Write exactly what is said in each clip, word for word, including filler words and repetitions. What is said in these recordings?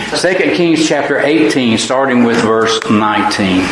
Second Kings chapter eighteen, starting with verse nineteen.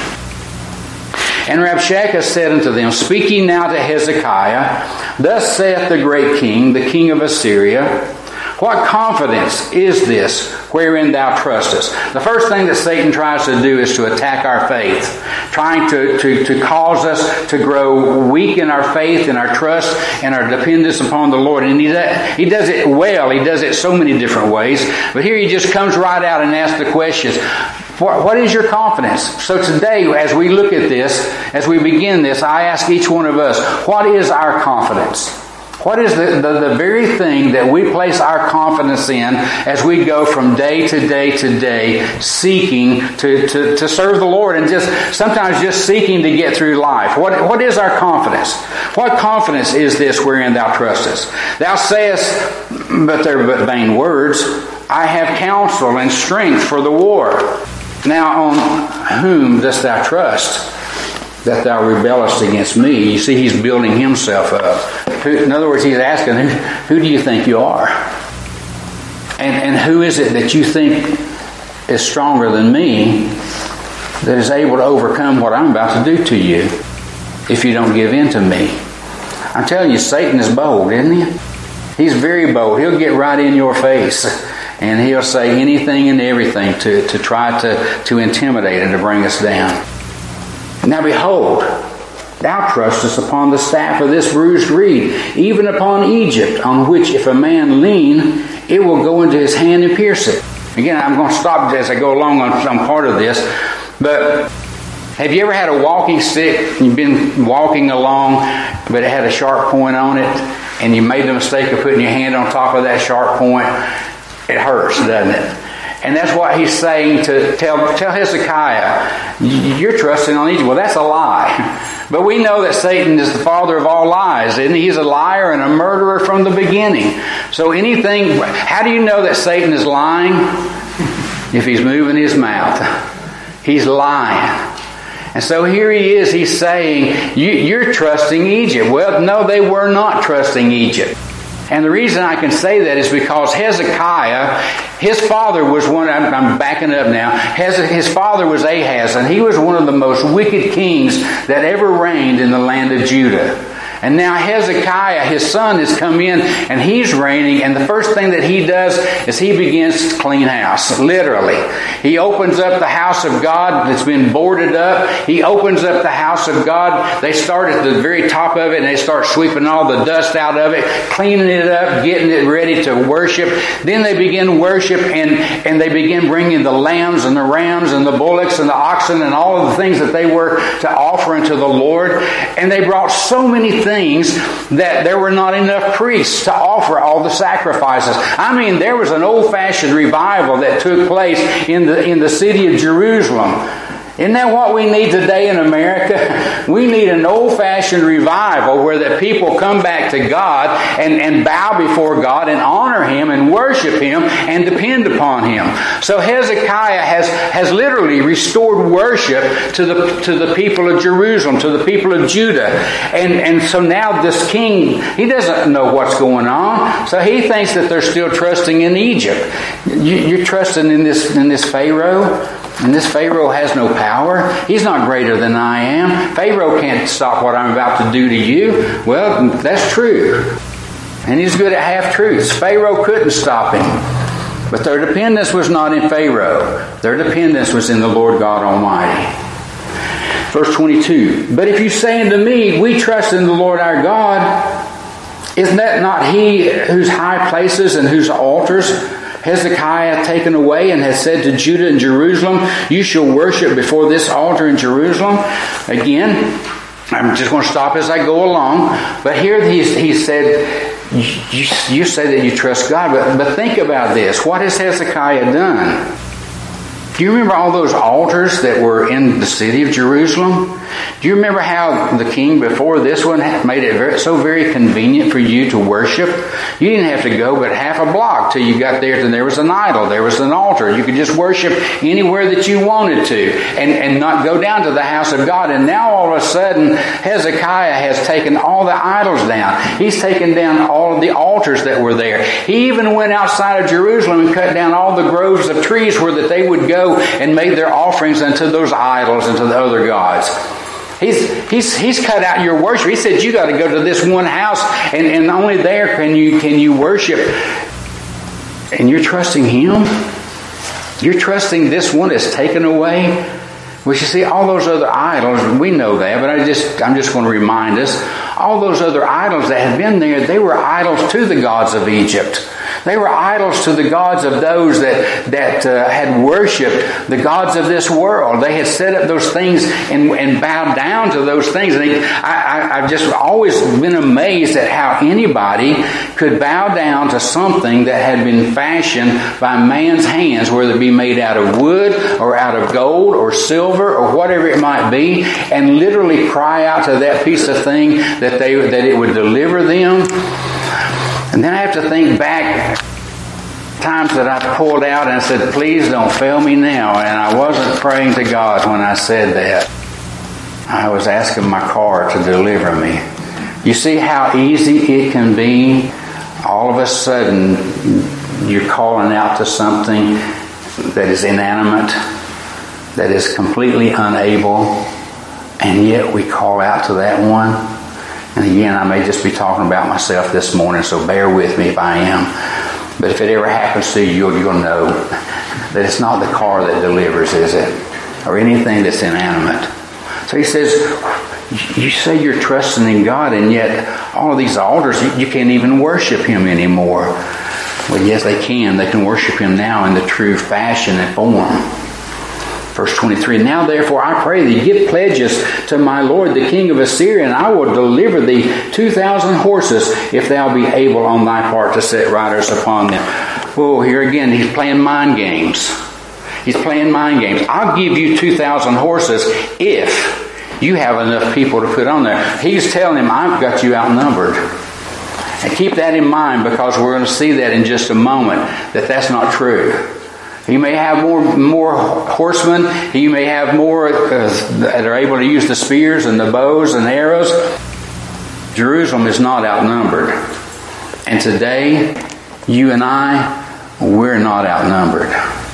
And Rabshakeh said unto them, Speak ye now to Hezekiah, Thus saith the great king, the king of Assyria, What confidence is this wherein thou trustest? The first thing that Satan tries to do is to attack our faith, trying to, to, to cause us to grow weak in our faith and our trust and our dependence upon the Lord. And he does, he does it well. He does it so many different ways. But here he just comes right out and asks the questions. What is your confidence? So today, as we look at this, as we begin this, I ask each one of us, what is our confidence? What is the, the, the very thing that we place our confidence in as we go from day to day to day seeking to, to, to serve the Lord and just sometimes just seeking to get through life? What, what is our confidence? What confidence is this wherein thou trustest? Thou sayest, but they're but vain words, I have counsel and strength for the war. Now on whom dost thou trust, that thou rebellest against me? You see, he's building himself up. In other words, he's asking, who, who do you think you are? And, and who is it that you think is stronger than me that is able to overcome what I'm about to do to you if you don't give in to me? I'm telling you, Satan is bold, isn't he? He's very bold. He'll get right in your face and he'll say anything and everything to, to try to, to intimidate and to bring us down. Now behold, thou trustest upon the staff of this bruised reed, even upon Egypt, on which if a man lean, it will go into his hand and pierce it. Again, I'm going to stop as I go along on some part of this, but have you ever had a walking stick? You've been walking along, but it had a sharp point on it, and you made the mistake of putting your hand on top of that sharp point? It hurts, doesn't it? And that's what he's saying to tell, tell Hezekiah, you're trusting on Egypt. Well, that's a lie. But we know that Satan is the father of all lies, isn't he? He's a liar and a murderer from the beginning. So anything, how do you know that Satan is lying? If he's moving his mouth. He's lying. And so here he is, he's saying, you, you're trusting Egypt. Well, no, they were not trusting Egypt. And the reason I can say that is because Hezekiah, his father was one, I'm, I'm backing up now, his father was Ahaz, and he was one of the most wicked kings that ever reigned in the land of Judah. And now Hezekiah, his son, has come in and he's reigning, and the first thing that he does is he begins to clean house, literally. He opens up the house of God that's been boarded up. He opens up the house of God. They start at the very top of it and they start sweeping all the dust out of it, cleaning it up, getting it ready to worship. Then they begin worship and, and they begin bringing the lambs and the rams and the bullocks and the oxen and all of the things that they were to offer unto the Lord. And they brought so many things things that there were not enough priests to offer all the sacrifices. I mean, there was an old-fashioned revival that took place in the in the city of Jerusalem. Isn't that what we need today in America? We need an old-fashioned revival where the people come back to God and, and bow before God and honor Him and worship Him and depend upon Him. So Hezekiah has, has literally restored worship to the to the people of Jerusalem, to the people of Judah. And, and so now this king, he doesn't know what's going on. So he thinks that they're still trusting in Egypt. You, you're trusting in this in this Pharaoh? And this Pharaoh has no power. He's not greater than I am. Pharaoh can't stop what I'm about to do to you. Well, that's true. And he's good at half-truths. Pharaoh couldn't stop him. But their dependence was not in Pharaoh. Their dependence was in the Lord God Almighty. Verse twenty-two. But if you say unto me, we trust in the Lord our God, isn't that not He whose high places and whose altars Hezekiah taken away and has said to Judah and Jerusalem, you shall worship before this altar in Jerusalem? Again, I'm just going to stop as I go along. But here he, he said, you, you say that you trust God, but, but think about this. What has Hezekiah done? Do you remember all those altars that were in the city of Jerusalem? Do you remember how the king before this one made it very, so very convenient for you to worship? You didn't have to go but half a block till you got there and there was an idol, there was an altar. You could just worship anywhere that you wanted to and, and not go down to the house of God. And now all of a sudden, Hezekiah has taken all the idols down. He's taken down all of the altars that were there. He even went outside of Jerusalem and cut down all the groves of trees where that they would go and made their offerings unto those idols and to the other gods. He's he's he's cut out your worship. He said you got to go to this one house and, and only there can you can you worship. And you're trusting him? You're trusting this one that's taken away? Well, you see, all those other idols, we know that, but I just I'm just going to remind us, all those other idols that had been there, they were idols to the gods of Egypt. They were idols to the gods of those that that uh, had worshipped the gods of this world. They had set up those things and, and bowed down to those things. And they, I, I, I've just always been amazed at how anybody could bow down to something that had been fashioned by man's hands, whether it be made out of wood or out of gold or silver or whatever it might be, and literally cry out to that piece of thing that they that it would deliver them. And then I have to think back times that I pulled out and said, please don't fail me now. And I wasn't praying to God when I said that. I was asking my car to deliver me. You see how easy it can be? All of a sudden, you're calling out to something that is inanimate, that is completely unable, and yet we call out to that one. And again, I may just be talking about myself this morning, so bear with me if I am. But if it ever happens to you, you're going to know that it's not the car that delivers, is it? Or anything that's inanimate. So he says, you say you're trusting in God, and yet all of these altars, you can't even worship him anymore. Well, yes, they can. They can worship him now in the true fashion and form. Verse twenty-three, now therefore I pray thee, give pledges to my lord the king of Assyria, and I will deliver thee two thousand horses, if thou be able on thy part to set riders upon them. Oh, here again, he's playing mind games. He's playing mind games. I'll give you two thousand horses if you have enough people to put on there. He's telling him, I've got you outnumbered. And keep that in mind, because we're going to see that in just a moment, that that's not true. He may have more more horsemen. He may have more uh, that are able to use the spears and the bows and arrows. Jerusalem is not outnumbered. And today, you and I, we're not outnumbered.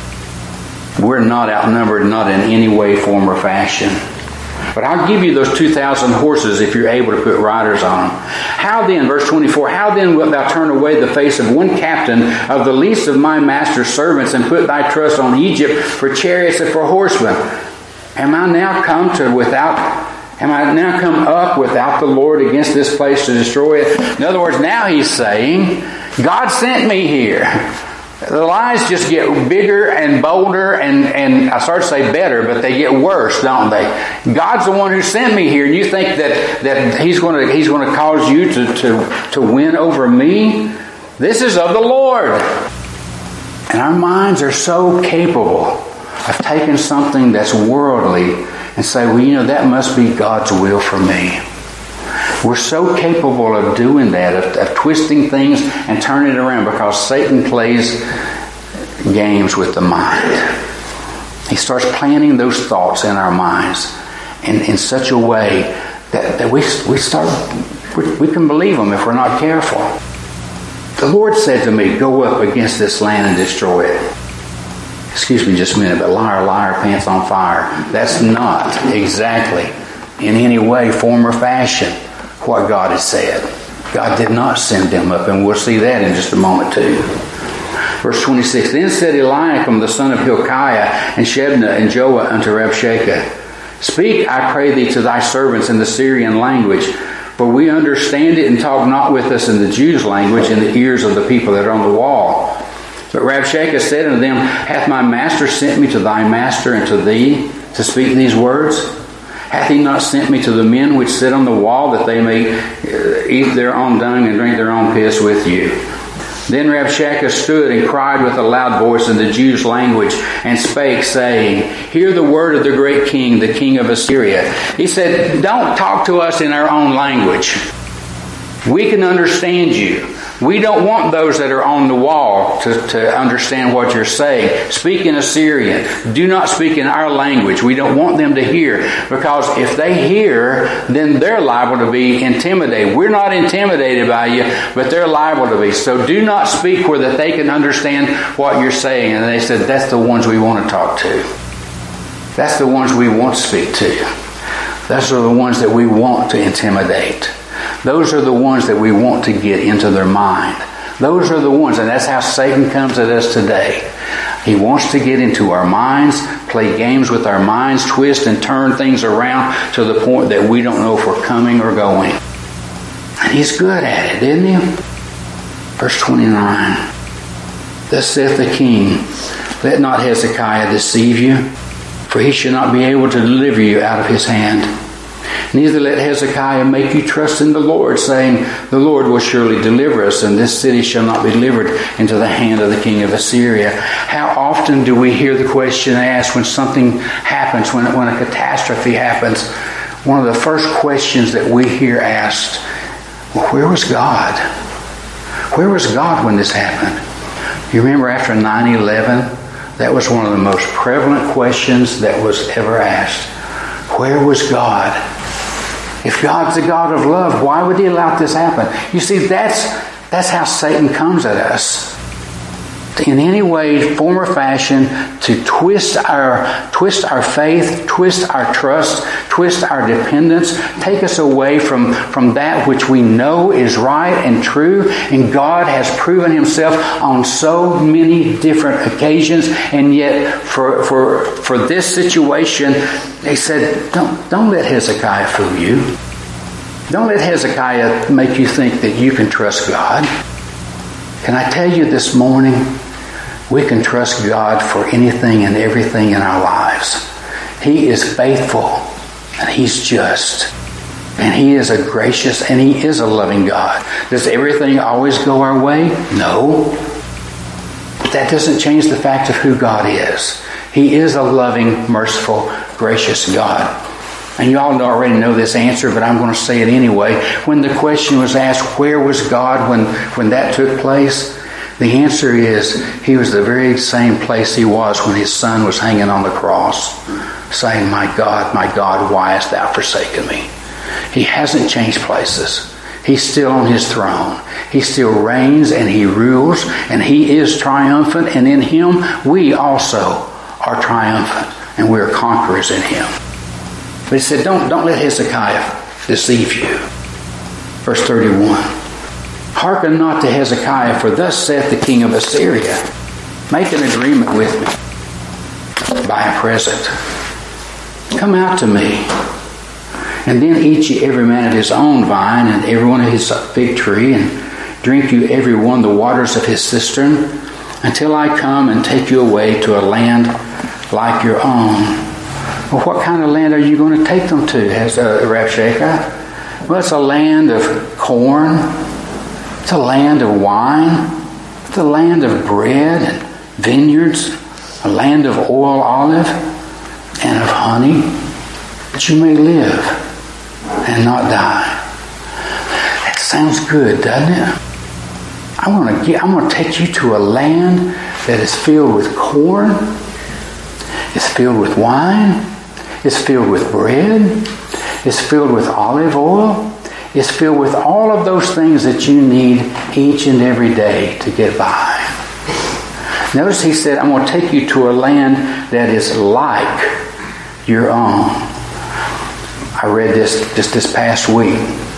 We're not outnumbered, not in any way, form, or fashion. But I'll give you those two thousand horses if you're able to put riders on them. How then, verse twenty-four, how then wilt thou turn away the face of one captain of the least of my master's servants, and put thy trust on Egypt for chariots and for horsemen? Am I now come to without, am I now come up without the Lord against this place to destroy it? In other words, now he's saying, God sent me here. The lies just get bigger and bolder, and, and I start to say better, but they get worse, don't they? God's the one who sent me here, and you think that, that He's going to He's going to cause you to, to, to win over me? This is of the Lord. And our minds are so capable of taking something that's worldly and say, well, you know, that must be God's will for me. We're so capable of doing that, of, of twisting things and turning it around, because Satan plays games with the mind. He starts planting those thoughts in our minds in, in such a way that, that we, we start, we, we can believe them if we're not careful. The Lord said to me, go up against this land and destroy it. Excuse me just a minute, but liar, liar, pants on fire. That's not exactly in any way, form, or fashion what God has said. God did not send them up, and we'll see that in just a moment too. Verse twenty-six, then said Eliakim the son of Hilkiah and Shebna and Joah unto Rabshakeh, speak, I pray thee, to thy servants in the Syrian language, for we understand it, and talk not with us in the Jews' language in the ears of the people that are on the wall. But Rabshakeh said unto them, hath my master sent me to thy master and to thee to speak these words? Hath he not sent me to the men which sit on the wall, that they may eat their own dung and drink their own piss with you? Then Rabshakeh stood and cried with a loud voice in the Jews' language and spake, saying, Hear the word of the great king, the king of Assyria. He said, don't talk to us in our own language. We can understand you. We don't want those that are on the wall to, to understand what you're saying. Speak in Assyrian. Do not speak in our language. We don't want them to hear, because if they hear, then they're liable to be intimidated. We're not intimidated by you, but they're liable to be. So do not speak where that they can understand what you're saying. And they said, that's the ones we want to talk to. That's the ones we want to speak to. Those are the ones that we want to intimidate. Those are the ones that we want to get into their mind. Those are the ones, and that's how Satan comes at us today. He wants to get into our minds, play games with our minds, twist and turn things around to the point that we don't know if we're coming or going. And he's good at it, isn't he? Verse twenty-nine. Thus saith the king, Let not Hezekiah deceive you, for he shall not be able to deliver you out of his hand. Neither let Hezekiah make you trust in the Lord, saying, The Lord will surely deliver us, and this city shall not be delivered into the hand of the king of Assyria. How often do we hear the question asked when something happens, when, when a catastrophe happens? One of the first questions that we hear asked, well, where was God? Where was God when this happened? You remember after nine eleven, that was one of the most prevalent questions that was ever asked. Where was God? If God's a God of love, why would he allow this to happen? You see, that's that's how Satan comes at us. In any way, form, or fashion, to twist our twist our faith, twist our trust, twist our dependence, take us away from, from that which we know is right and true. And God has proven himself on so many different occasions. And yet, for for for this situation, they said, don't, don't let Hezekiah fool you. Don't let Hezekiah make you think that you can trust God. Can I tell you this morning, we can trust God for anything and everything in our lives. He is faithful and he's just. And he is a gracious and he is a loving God. Does everything always go our way? No. But that doesn't change the fact of who God is. He is a loving, merciful, gracious God. And you all already know this answer, but I'm going to say it anyway. When the question was asked, where was God when, when that took place? The answer is, he was the very same place he was when his son was hanging on the cross, saying, My God, my God, why hast thou forsaken me? He hasn't changed places. He's still on his throne. He still reigns and he rules and he is triumphant, and in him we also are triumphant and we are conquerors in him. But he said, don't, don't let Hezekiah deceive you. Verse thirty-one. Hearken not to Hezekiah, for thus saith the king of Assyria, Make an agreement with me. Buy a present. Come out to me. And then eat ye every man of his own vine, and every one of his fig tree, and drink you every one the waters of his cistern, until I come and take you away to a land like your own. Well, what kind of land are you going to take them to, has uh, Rabshakeh? Well, it's a land of corn. It's a land of wine. It's a land of bread and vineyards. A land of oil, olive, and of honey, that you may live and not die. That sounds good, doesn't it? I want to get, I'm going to take you to a land that is filled with corn. It's filled with wine. It's filled with bread. It's filled with olive oil. It's filled with all of those things that you need each and every day to get by. Notice he said, I'm going to take you to a land that is like your own. I read this just this past week.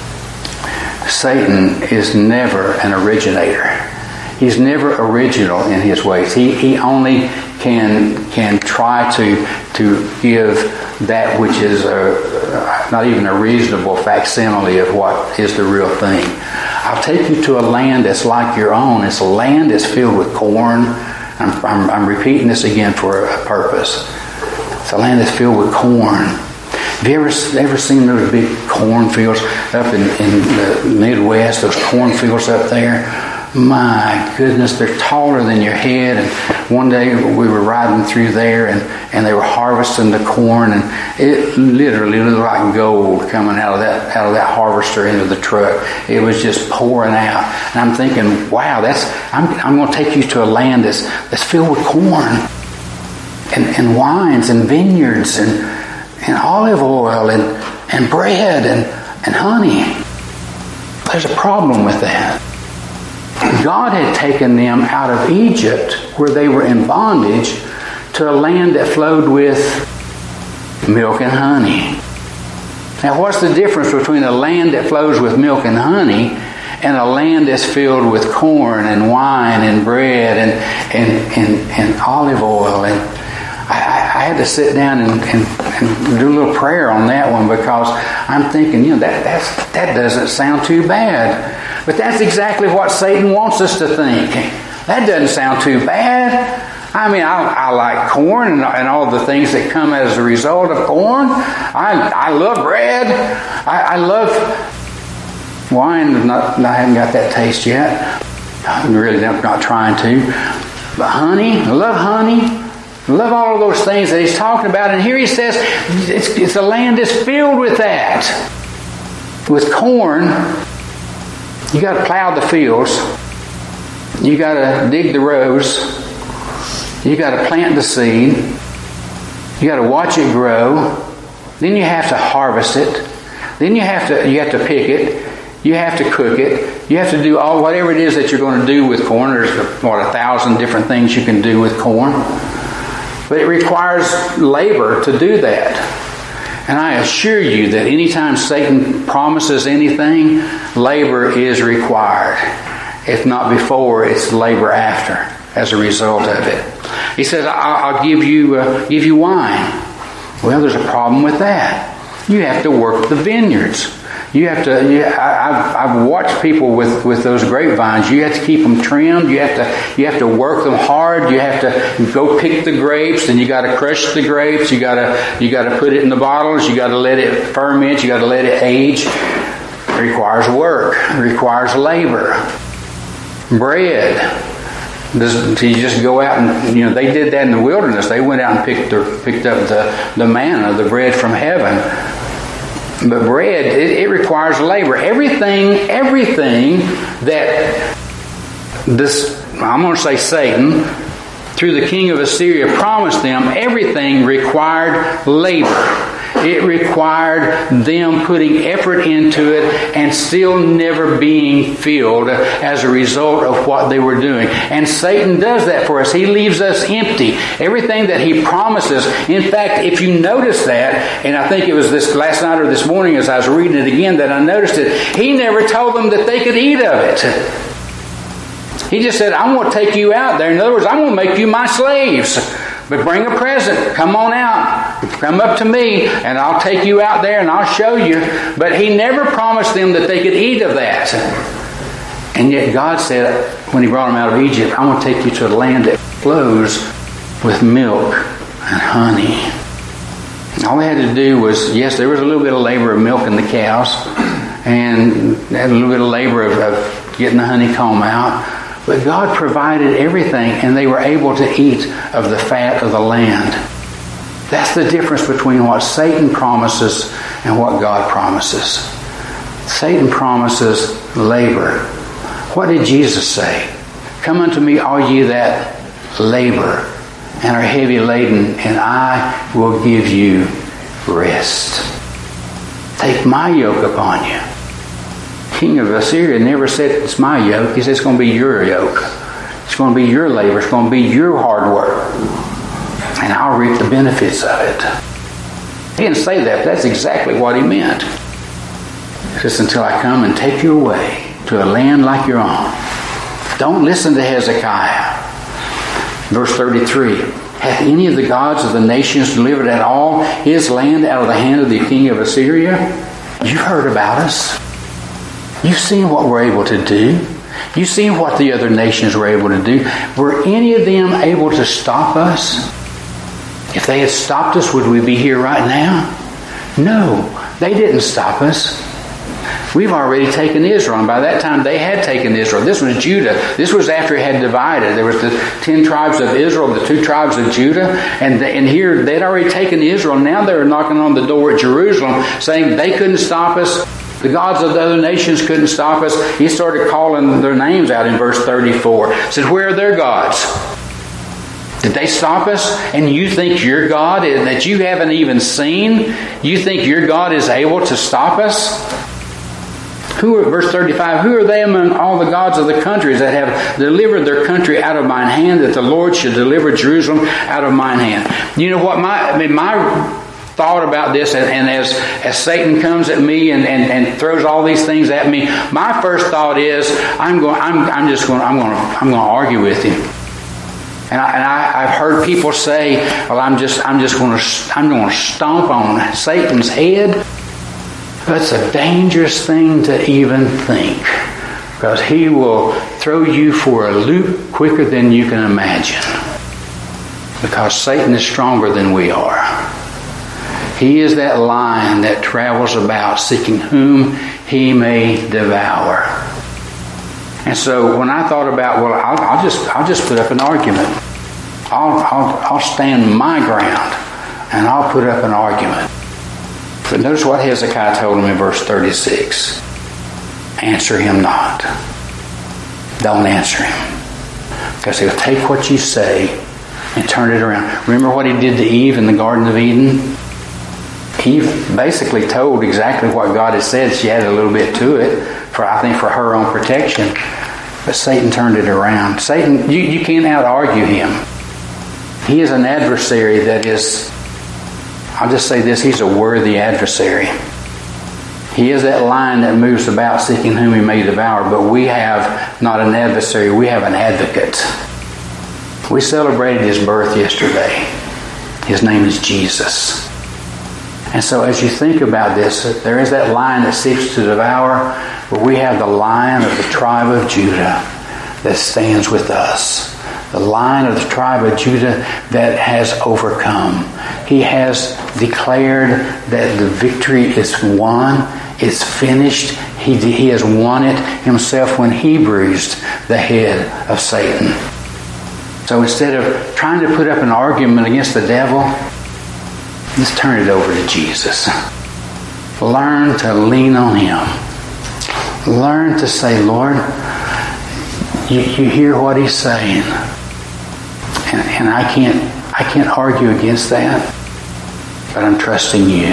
Satan is never an originator. He's never original in his ways. He he only can can try to to give that which is a, not even a reasonable facsimile of what is the real thing. I'll take you to a land that's like your own. It's a land that's filled with corn. I'm, I'm, I'm repeating this again for a purpose. It's a land that's filled with corn. Have you ever, ever seen those big cornfields up in, in the Midwest, those cornfields up there? My goodness, they're taller than your head. And one day we were riding through there, and, and they were harvesting the corn, and it literally looked like gold coming out of that out of that harvester into the truck. It was just pouring out. And I'm thinking, wow, that's I'm I'm going to take you to a land that's that's filled with corn and, and wines and vineyards and and olive oil and, and bread and, and honey. There's a problem with that. God had taken them out of Egypt, where they were in bondage, to a land that flowed with milk and honey. Now, what's the difference between a land that flows with milk and honey and a land that's filled with corn and wine and bread and and, and, and olive oil? And I, I had to sit down and, and, and do a little prayer on that one, because I'm thinking, you know, that that's, that doesn't sound too bad. But that's exactly what Satan wants us to think. That doesn't sound too bad. I mean, I, I like corn and, and all the things that come as a result of corn. I I love bread. I, I love wine. Not, I haven't got that taste yet. I'm really not trying to. But honey, I love honey. I love all of those things that he's talking about. And here he says it's, it's a land that's filled with that. With corn. You got to plow the fields. You got to dig the rows. You got to plant the seed. You got to watch it grow. Then you have to harvest it. Then you have to you have to pick it. You have to cook it. You have to do all whatever it is that you're going to do with corn. There's what a thousand different things you can do with corn. But it requires labor to do that. And I assure you that anytime Satan promises anything, labor is required. If not before, it's labor after as a result of it. He says, I'll give you uh, give you wine. Well, there's a problem with that. You have to work the vineyards. You have to. You, I, I've, I've watched people with, with those grapevines. You have to keep them trimmed. You have to. You have to work them hard. You have to go pick the grapes, and you got to crush the grapes. You got to. You got to put it in the bottles. You got to let it ferment. You got to let it age. It requires work. It requires labor. Bread. Does, you just go out and, you know, they did that in the wilderness. They went out and picked the, picked up the, the manna, the bread from heaven. But bread, it, it requires labor. Everything, everything that this, I'm going to say Satan, through the king of Assyria promised them, everything required labor. It required them putting effort into it and still never being filled as a result of what they were doing. And Satan does that for us. He leaves us empty. Everything that he promises. In fact, if you notice that, and I think it was this last night or this morning as I was reading it again that I noticed it, he never told them that they could eat of it. He just said, I'm going to take you out there. In other words, I'm going to make you my slaves. But bring a present. Come on out. Come up to me and I'll take you out there and I'll show you. But he never promised them that they could eat of that. And yet God said, when he brought them out of Egypt, I'm going to take you to a land that flows with milk and honey. All they had to do was, yes, there was a little bit of labor of milking the cows and a little bit of labor of, of getting the honeycomb out. But God provided everything, and they were able to eat of the fat of the land. That's the difference between what Satan promises and what God promises. Satan promises labor. What did Jesus say? Come unto me, all ye that labor and are heavy laden, and I will give you rest. Take my yoke upon you. King of Assyria never said it's my yoke. He said it's going to be your yoke. It's going to be your labor. It's going to be your hard work. And I'll reap the benefits of it. He didn't say that, but that's exactly what he meant. Just until I come and take you away to a land like your own. Don't listen to Hezekiah. Verse thirty-three. Hath any of the gods of the nations delivered at all his land out of the hand of the king of Assyria? You've heard about us. You've seen what we're able to do. You've seen what the other nations were able to do. Were any of them able to stop us? If they had stopped us, would we be here right now? No, they didn't stop us. We've already taken Israel. And by that time, they had taken Israel. This was Judah. This was after it had divided. There was the ten tribes of Israel, the two tribes of Judah. And, the, and here, they'd already taken Israel. Now they were knocking on the door at Jerusalem, saying they couldn't stop us. The gods of the other nations couldn't stop us. He started calling their names out in verse thirty-four. He said, where are their gods? Did they stop us? And you think your God, that you haven't even seen, you think your God is able to stop us? Who are, verse thirty-five, who are they among all the gods of the countries that have delivered their country out of mine hand, that the Lord should deliver Jerusalem out of mine hand? You know what? My, I mean, my thought about this, and, and as, as Satan comes at me and, and, and throws all these things at me, my first thought is, I'm going, I'm, I'm just going, I'm going to, I'm going to argue with him. And, I, and I, I've heard people say, well, I'm just, I'm just going to, I'm going to stomp on Satan's head. That's a dangerous thing to even think, because he will throw you for a loop quicker than you can imagine, because Satan is stronger than we are. He is that lion that travels about seeking whom he may devour. And so when I thought about, well, I'll, I'll just I'll just put up an argument. I'll, I'll I'll stand my ground and I'll put up an argument. But notice what Hezekiah told him in verse thirty-six. Answer him not. Don't answer him. Because he'll take what you say and turn it around. Remember what he did to Eve in the Garden of Eden? Eve basically told exactly what God had said. She added a little bit to it, for I think for her own protection. But Satan turned it around. Satan, you, you can't out-argue him. He is an adversary that is, I'll just say this, he's a worthy adversary. He is that lion that moves about seeking whom he may devour, but we have not an adversary, we have an advocate. We celebrated his birth yesterday. His name is Jesus. And so as you think about this, there is that lion that seeks to devour, but we have the Lion of the tribe of Judah that stands with us. The Lion of the tribe of Judah that has overcome. He has declared that the victory is won. It's finished. He, he has won it himself when he bruised the head of Satan. So instead of trying to put up an argument against the devil, let's turn it over to Jesus. Learn to lean on him. Learn to say, Lord, you, you hear what he's saying. And, and I can't I can't argue against that. But I'm trusting you.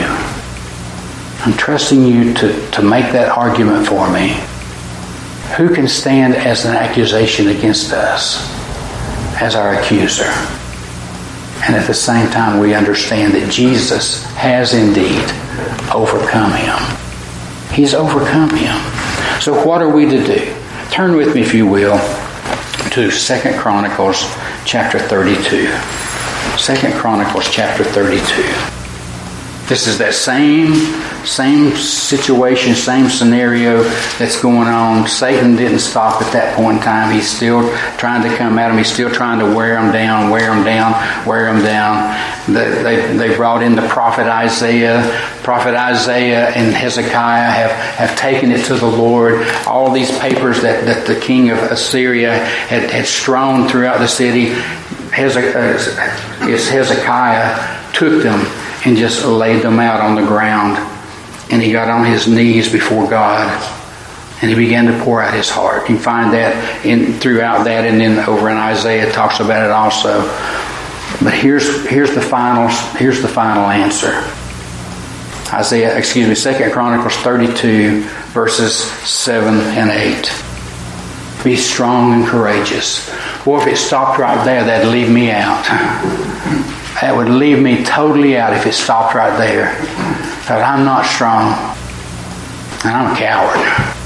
I'm trusting you to, to make that argument for me. Who can stand as an accusation against us as our accuser? And at the same time, we understand that Jesus has indeed overcome him. He's overcome him. So what are we to do? Turn with me, if you will, to Second Chronicles chapter thirty-two. Second Chronicles chapter thirty-two. This is that same, same situation, same scenario that's going on. Satan didn't stop at that point in time. He's still trying to come at him. He's still trying to wear him down, wear him down, wear him down. They, they, they brought in the prophet Isaiah. Prophet Isaiah and Hezekiah have, have taken it to the Lord. All these papers that, that the king of Assyria had, had strewn throughout the city, Hezekiah, Hezekiah took them and just laid them out on the ground. And he got on his knees before God. And he began to pour out his heart. You can find that in throughout that, and then over in Isaiah it talks about it also. But here's here's the final here's the final answer. Isaiah, excuse me, Second Chronicles thirty-two, verses seven and eight. Be strong and courageous. Boy, if it stopped right there, that'd leave me out. That would leave me totally out if it stopped right there. But I'm not strong. And I'm a coward.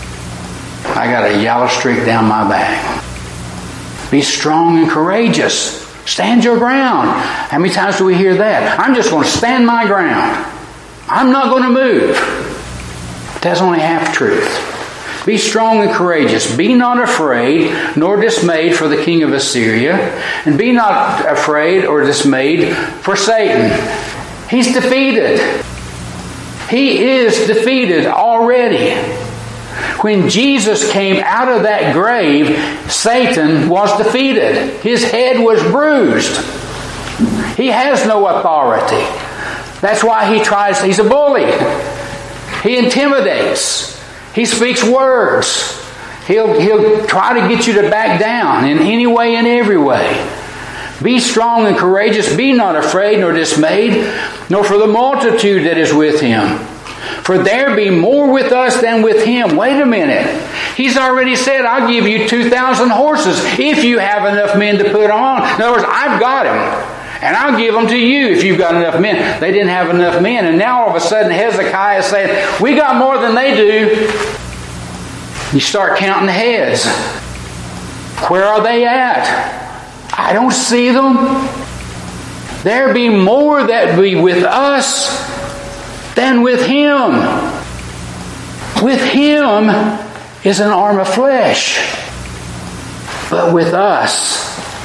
I got a yellow streak down my back. Be strong and courageous. Stand your ground. How many times do we hear that? I'm just going to stand my ground. I'm not going to move. That's only half truth. Be strong and courageous. Be not afraid nor dismayed for the king of Assyria. And be not afraid or dismayed for Satan. He's defeated. He is defeated already. When Jesus came out of that grave, Satan was defeated. His head was bruised. He has no authority. That's why he tries, he's a bully. He intimidates. He speaks words. He'll, he'll try to get you to back down in any way and every way. Be strong and courageous. Be not afraid nor dismayed, nor for the multitude that is with him. For there be more with us than with him. Wait a minute. He's already said, I'll give you two thousand horses if you have enough men to put on. In other words, I've got them. And I'll give them to you if you've got enough men. They didn't have enough men. And now all of a sudden Hezekiah is saying, we got more than they do. You start counting the heads. Where are they at? I don't see them. There be more that be with us than with him. With him is an arm of flesh. But with us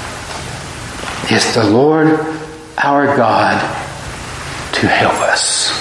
is the Lord our God to help us.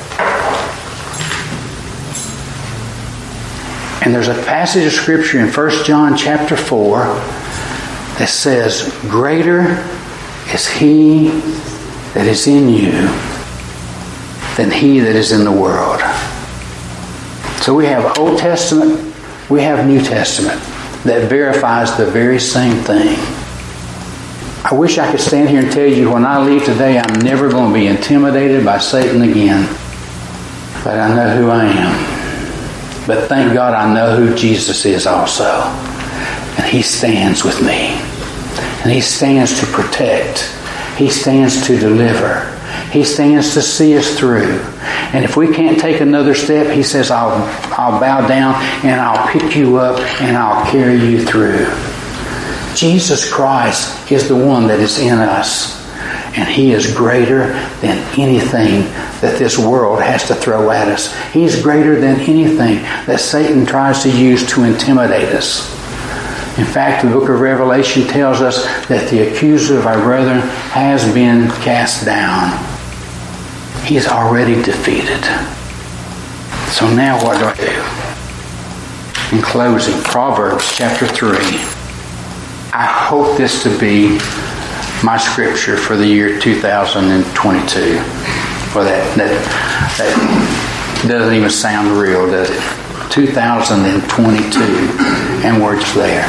And there's a passage of Scripture in First John chapter four that says, greater is he that is in you than he that is in the world. So we have Old Testament, we have New Testament that verifies the very same thing. I wish I could stand here and tell you when I leave today I'm never going to be intimidated by Satan again. But I know who I am. But thank God I know who Jesus is also. And he stands with me. And he stands to protect. He stands to deliver. He stands to see us through. And if we can't take another step, he says, I'll, I'll bow down and I'll pick you up and I'll carry you through. Jesus Christ is the one that is in us. And he is greater than anything that this world has to throw at us. He's greater than anything that Satan tries to use to intimidate us. In fact, the book of Revelation tells us that the accuser of our brethren has been cast down. He's already defeated. So now what do I do? In closing, Proverbs chapter three. I hope this to be my scripture for the year two thousand twenty-two. Well, that, that, that doesn't even sound real, does it? two thousand twenty-two, and we're just there.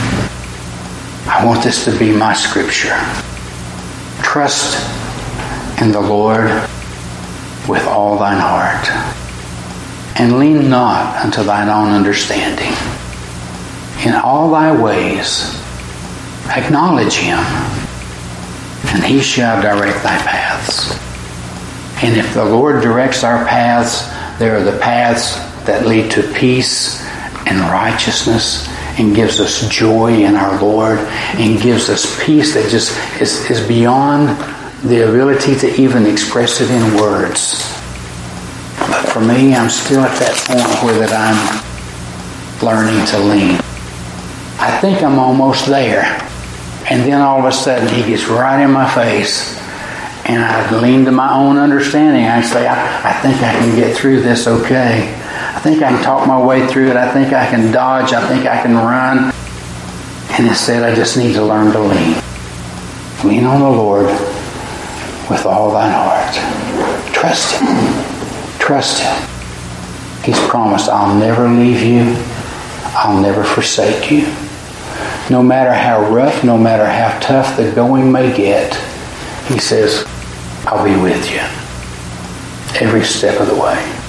I want this to be my scripture. Trust in the Lord with all thine heart, and lean not unto thine own understanding. In all thy ways acknowledge him, and he shall direct thy paths. And if the Lord directs our paths, there are the paths that lead to peace and righteousness, and gives us joy in our Lord, and gives us peace that just is, is beyond the ability to even express it in words. But for me, I'm still at that point where that I'm learning to lean. I think I'm almost there. And then all of a sudden he gets right in my face, and I lean to my own understanding. I say, I, I think I can get through this okay. I think I can talk my way through it. I think I can dodge. I think I can run. And instead I just need to learn to lean. Lean on the Lord with all thine heart. Trust him. Trust him. He's promised, I'll never leave you. I'll never forsake you. No matter how rough, no matter how tough the going may get, he says, I'll be with you every step of the way.